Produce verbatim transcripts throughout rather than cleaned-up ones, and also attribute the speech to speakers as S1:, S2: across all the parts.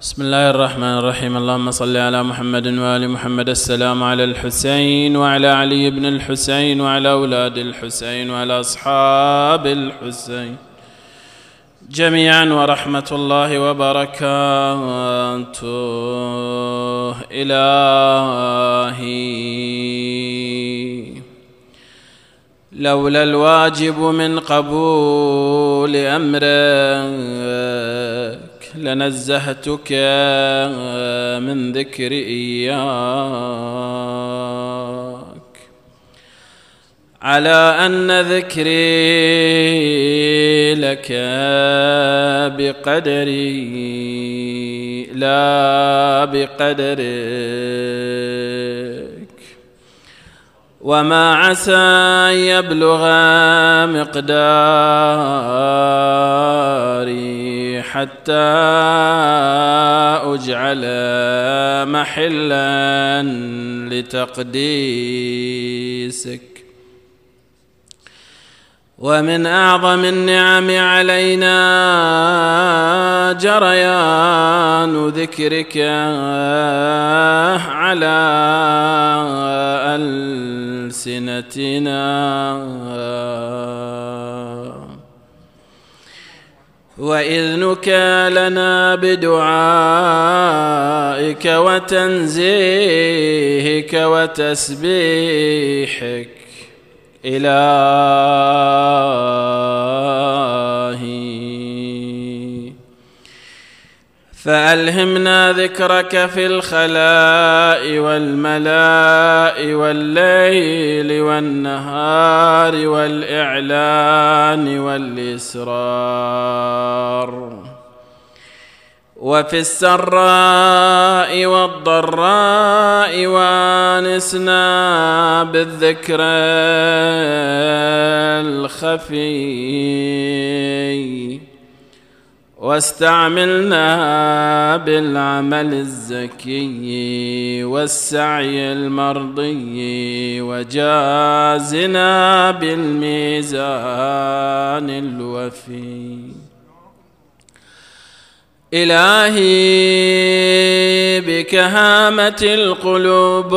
S1: بسم الله الرحمن الرحيم. اللهم صل على محمد وآل محمد. السلام على الحسين وعلى علي بن الحسين وعلى أولاد الحسين وعلى أصحاب الحسين جميعا ورحمة الله وبركاته. إلهي لولا الواجب من قبول أمرك لنزهتك من ذكر إياك، على أن ذكري لك بقدري لا بقدرك، وما عسى أن يبلغ مقداري حتى أجعل محلا لتقديسك. ومن أعظم النعم علينا جريان ذكرك على ألسنتنا، وإذنك لنا بدعائك وتنزيهك وتسبيحك. إلهي فألهمنا ذكرك في الخلاء والملاء والليل والنهار والإعلان والإسرار، وفي السراء والضراء، وانسنا بالذكر الخفي، واستعملنا بالعمل الزكي والسعي المرضي، وجازنا بالميزان الوفي. إلهي بك هامت القلوب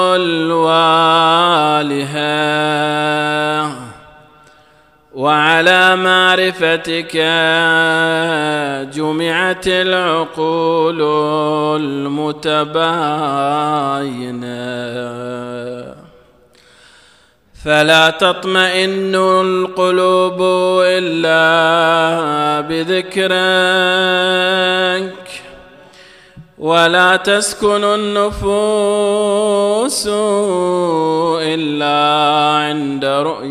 S1: الوالهة، وعلى معرفتك جمعت العقول المتباينة، فلا تطمئن القلوب إلا بذكرك، ولا تسكن النفوس إلا عند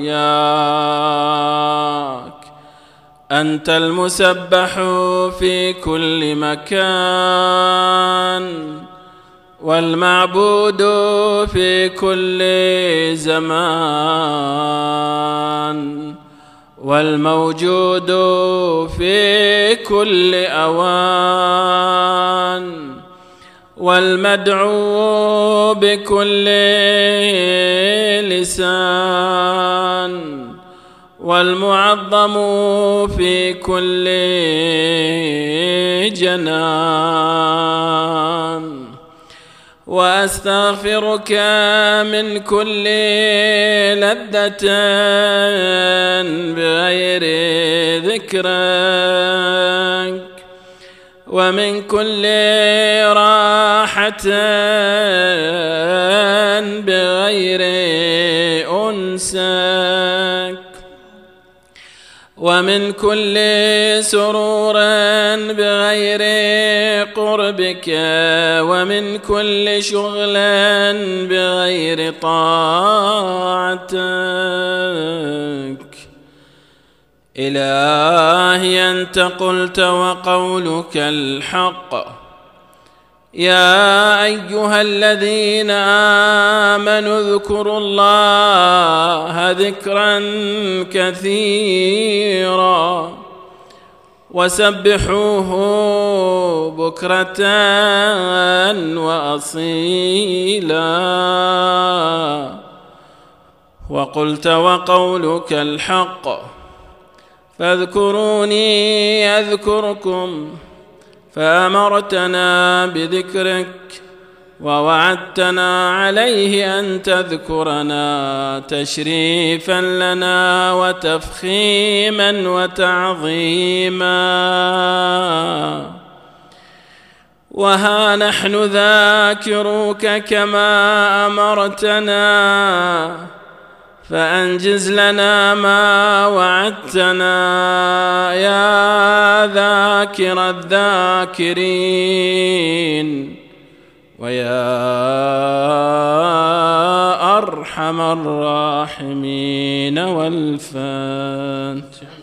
S1: رؤياك. أنت المسبح في كل مكان، والمعبود في كل زمان، والموجود في كل أوان، والمدعو بكل لسان، والمعظم في كل جنان. وأستغفرك من كل لذة بغير ذكرك، ومن كل راحة بغير أنسك، ومن كل سرور بغير قربك، ومن كل شغل بغير طاعتك. إلهي أنت قلت وقولك الحق: يا أيها الذين آمنوا اذكروا الله ذكرا كثيرا، وسبحوه بكرة وأصيلا. وقلت وقولك الحق: فاذكروني أذكركم فأمرتنا بذكرك ووعدتنا عليه أن تذكرنا تشريفا لنا وتفخيما وتعظيما، وها نحن ذاكروك كما أمرتنا، فأنجز لنا ما وعدتنا يا ذاكر الذاكرين ويا أرحم الراحمين. والفاتحة.